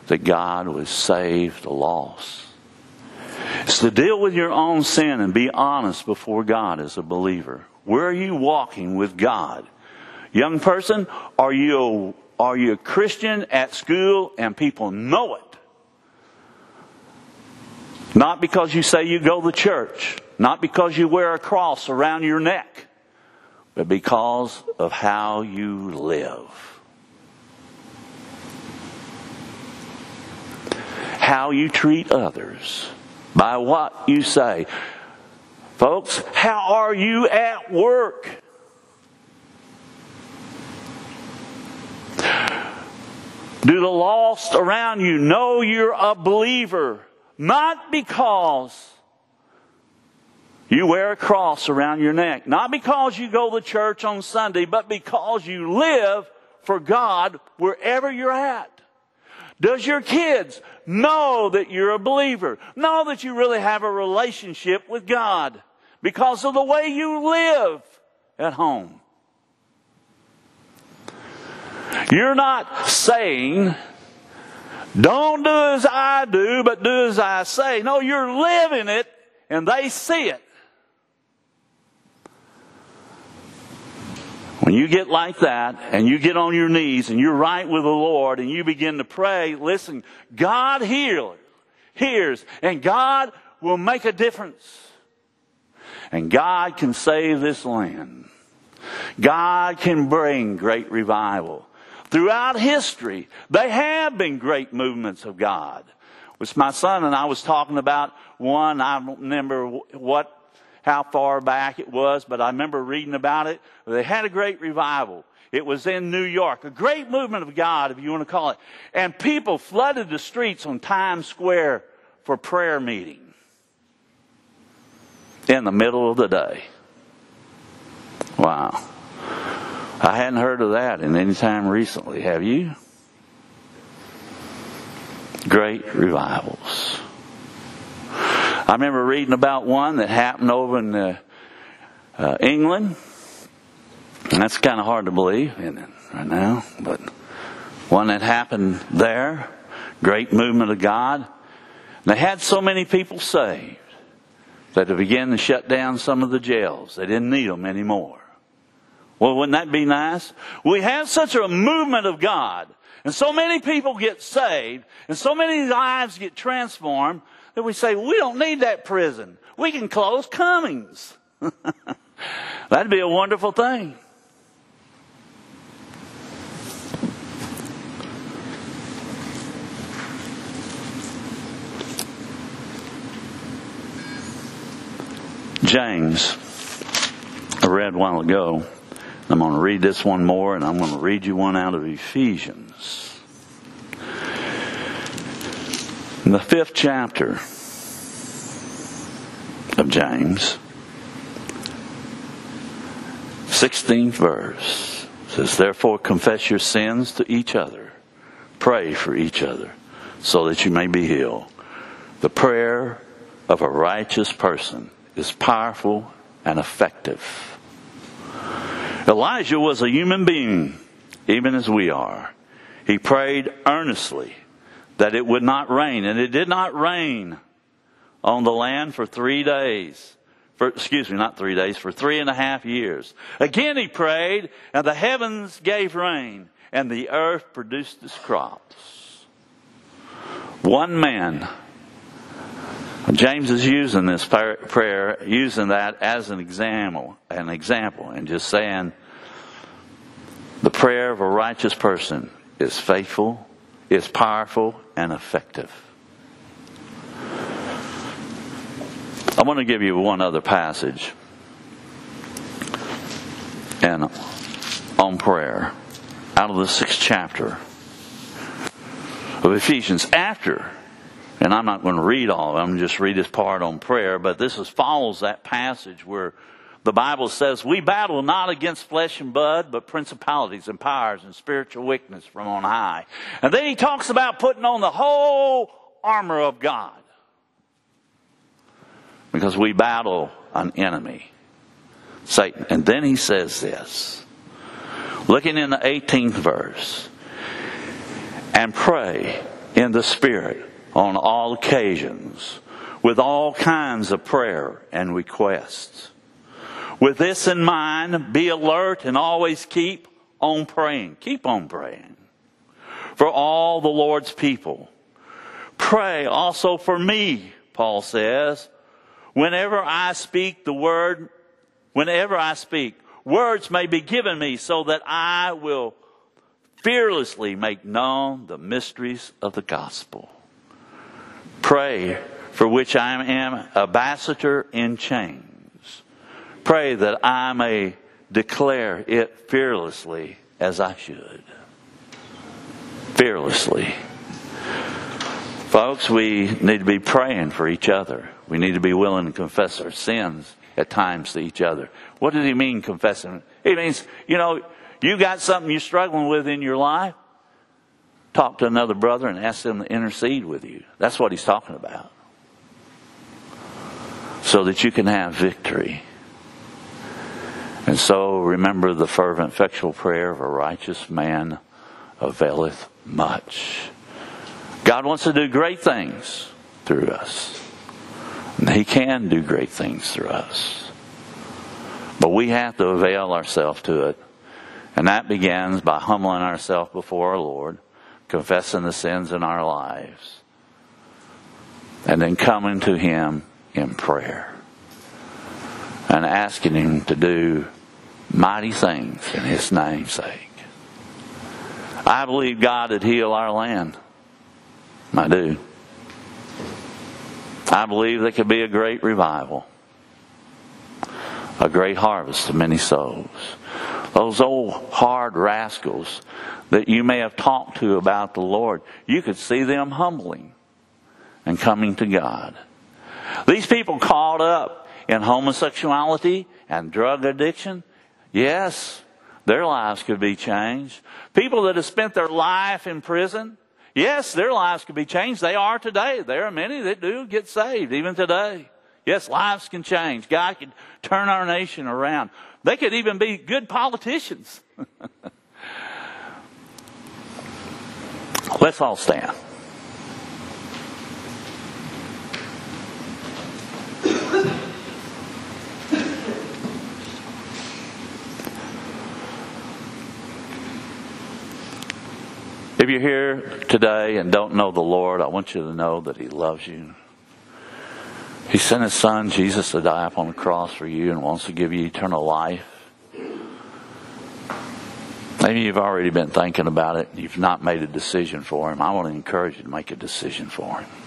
that God would save the lost. It's to deal with your own sin and be honest before God as a believer. Where are you walking with God? Young person, are you a Christian at school and people know it? Not because you say you go to church, not because you wear a cross around your neck, but because of how you live. How you treat others, by what you say. Folks, how are you at work? Do the lost around you know you're a believer? Not because you wear a cross around your neck. Not because you go to church on Sunday, but because you live for God wherever you're at. Does your kids know that you're a believer? Know that you really have a relationship with God because of the way you live at home? You're not saying, don't do as I do, but do as I say. No, you're living it and they see it. When you get like that and you get on your knees and you're right with the Lord and you begin to pray, listen, God hears, and God will make a difference. And God can save this land. God can bring great revival. Throughout history, there have been great movements of God. With my son and I was talking about one, I don't remember how far back it was, but I remember reading about it. They had a great revival. It was in New York, a great movement of God, if you want to call it. And people flooded the streets on Times Square for prayer meeting in the middle of the day. Wow. I hadn't heard of that in any time recently, have you? Great revivals. I remember reading about one that happened over in England. And that's kind of hard to believe, isn't it, right now? But one that happened there, great movement of God. And they had so many people saved that they began to shut down some of the jails. They didn't need them anymore. Well, wouldn't that be nice? We have such a movement of God, and so many people get saved, and so many lives get transformed, that we say, we don't need that prison. We can close Cummings. That'd be a wonderful thing. James, I read a while ago. I'm going to read this one more, and I'm going to read you one out of Ephesians. In the 5th chapter of James, 16th verse, says, therefore confess your sins to each other. Pray for each other so that you may be healed. The prayer of a righteous person is powerful and effective. Elijah was a human being, even as we are. He prayed earnestly that it would not rain, and it did not rain on the land for 3 days. For 3.5 years. Again he prayed, and the heavens gave rain, and the earth produced its crops. One man. James is using this prayer, using that as an example, and just saying the prayer of a righteous person is faithful, is powerful, and effective. I want to give you one other passage and on prayer out of the 6th chapter of Ephesians. After, and I'm not going to read all of them, just read this part on prayer, but this follows that passage where the Bible says, we battle not against flesh and blood, but principalities and powers and spiritual wickedness from on high. And then he talks about putting on the whole armor of God. Because we battle an enemy, Satan. And then he says this, looking in the 18th verse, and pray in the Spirit on all occasions, with all kinds of prayer and requests. With this in mind, be alert and always keep on praying. Keep on praying for all the Lord's people. Pray also for me, Paul says. Whenever I speak, words may be given me so that I will fearlessly make known the mysteries of the gospel. Pray, for which I am ambassador in chains. Pray that I may declare it fearlessly as I should. Fearlessly. Folks, we need to be praying for each other. We need to be willing to confess our sins at times to each other. What does he mean, confessing? He means, you got something you're struggling with in your life, talk to another brother and ask them to intercede with you. That's what he's talking about. So that you can have victory. And so remember the fervent, effectual prayer of a righteous man availeth much. God wants to do great things through us. And he can do great things through us. But we have to avail ourselves to it. And that begins by humbling ourselves before our Lord, confessing the sins in our lives, and then coming to him in prayer and asking him to do mighty things in his name's sake. I believe God would heal our land. I do. I believe there could be a great revival, a great harvest of many souls. Those old hard rascals that you may have talked to about the Lord, you could see them humbling and coming to God. These people caught up in homosexuality and drug addiction, yes, their lives could be changed. People that have spent their life in prison, yes, their lives could be changed. They are today. There are many that do get saved, even today. Yes, lives can change. God can turn our nation around. They could even be good politicians. Let's all stand. If you're here today and don't know the Lord, I want you to know that he loves you. He sent his son, Jesus, to die upon the cross for you and wants to give you eternal life. Maybe you've already been thinking about it and you've not made a decision for him. I want to encourage you to make a decision for him.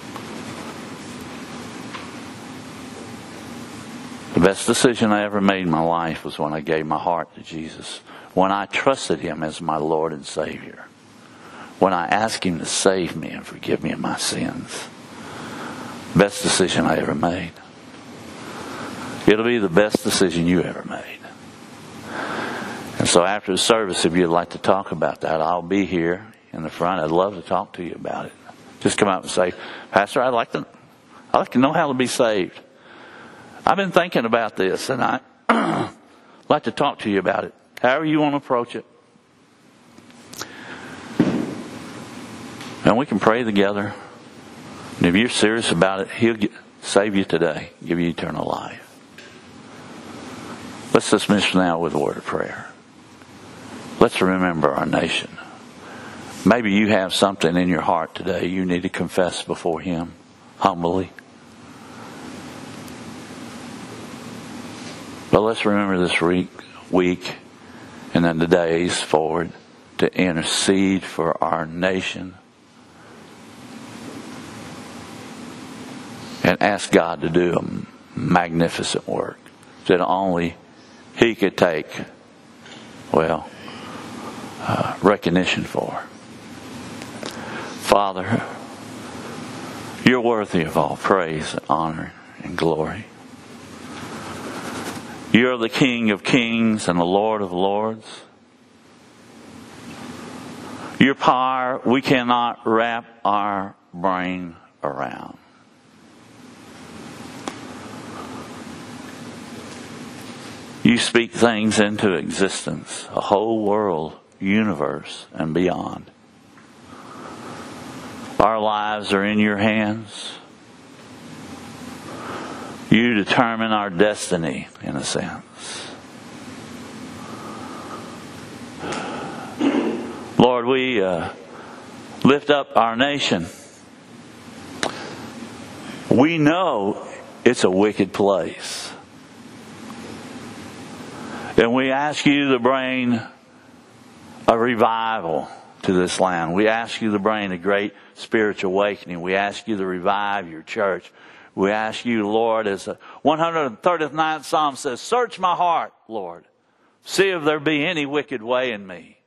The best decision I ever made in my life was when I gave my heart to Jesus. When I trusted him as my Lord and Savior. When I asked him to save me and forgive me of my sins. Best decision I ever made. It'll be the best decision you ever made. And so after the service, if you'd like to talk about that, I'll be here in the front. I'd love to talk to you about it. Just come out and say, Pastor, I'd like to know how to be saved. I've been thinking about this and I'd like to talk to you about it. However you want to approach it. And we can pray together. And if you're serious about it, he'll save you today, give you eternal life. Let's dismiss now with a word of prayer. Let's remember our nation. Maybe you have something in your heart today you need to confess before him, humbly. But let's remember this week and then the days forward to intercede for our nation. And ask God to do a magnificent work that only he could take, recognition for. Father, you're worthy of all praise and honor and glory. You're the King of kings and the Lord of lords. Your power we cannot wrap our brain around. You speak things into existence, a whole world, universe, and beyond. Our lives are in your hands. You determine our destiny, in a sense. Lord, we lift up our nation. We know it's a wicked place. And we ask you to bring a revival to this land. We ask you to bring a great spiritual awakening. We ask you to revive your church. We ask you, Lord, as the 139th Psalm says, search my heart, Lord. See if there be any wicked way in me.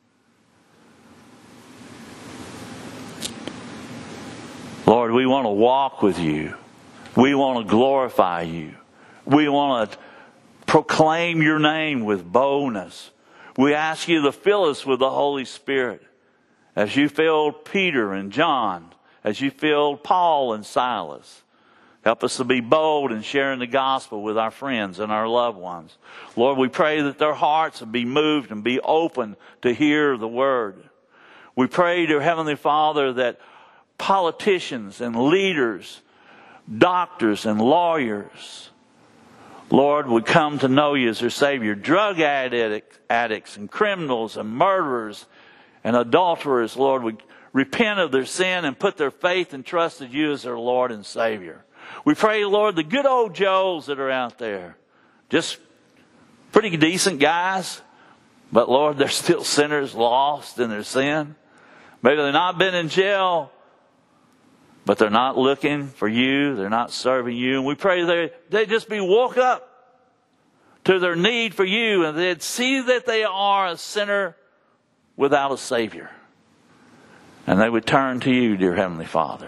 Lord, we want to walk with you. We want to glorify you. We want to proclaim your name with boldness. We ask you to fill us with the Holy Spirit. As you filled Peter and John, as you filled Paul and Silas. Help us to be bold in sharing the gospel with our friends and our loved ones. Lord, we pray that their hearts will be moved and be open to hear the word. We pray, dear Heavenly Father, that politicians and leaders, doctors and lawyers, Lord, would come to know you as their Savior. Drug addicts and criminals and murderers and adulterers, Lord, would repent of their sin and put their faith and trust in you as their Lord and Savior. We pray, Lord, the good old Joes that are out there, just pretty decent guys, but Lord, they're still sinners lost in their sin. Maybe they've not been in jail, but they're not looking for you. They're not serving you. And we pray they just be woke up to their need for you, and they'd see that they are a sinner without a Savior. And they would turn to you, dear Heavenly Father,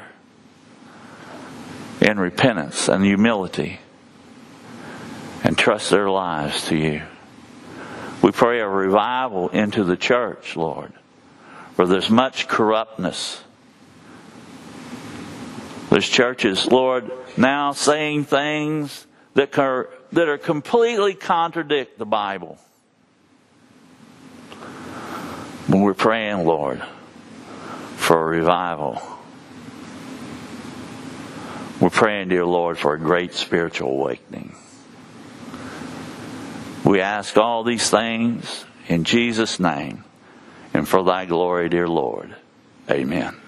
in repentance and humility, and trust their lives to you. We pray a revival into the church, Lord, where there's much corruptness. There's churches, Lord, now saying things that are completely contradict the Bible. But we're praying, Lord, for a revival. We're praying, dear Lord, for a great spiritual awakening. We ask all these things in Jesus' name and for thy glory, dear Lord. Amen.